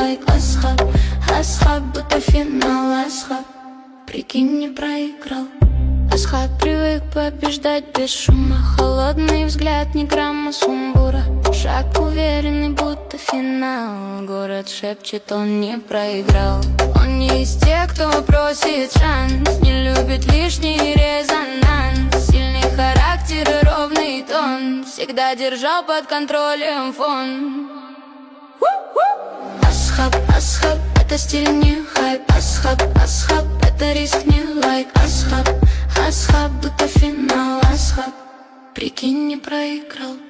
лайк. Асхаб, асхаб, будто финал. Асхаб, прикинь, не проиграл. Асхаб привык побеждать без шума. Холодный взгляд, ни грамма сумбура. Шаг уверенный, будто финал. Город шепчет, он не проиграл. Он не из тех, кто просит шанс, не любит лишний резонанс. Сильный характер и ровный тон, всегда держал под контролем фон. Асхаб, асхаб, это стиль, не хайп. Асхаб, асхаб, это риск, не лайк. Асхаб, асхаб, будто финал. Асхаб, прикинь, не проиграл.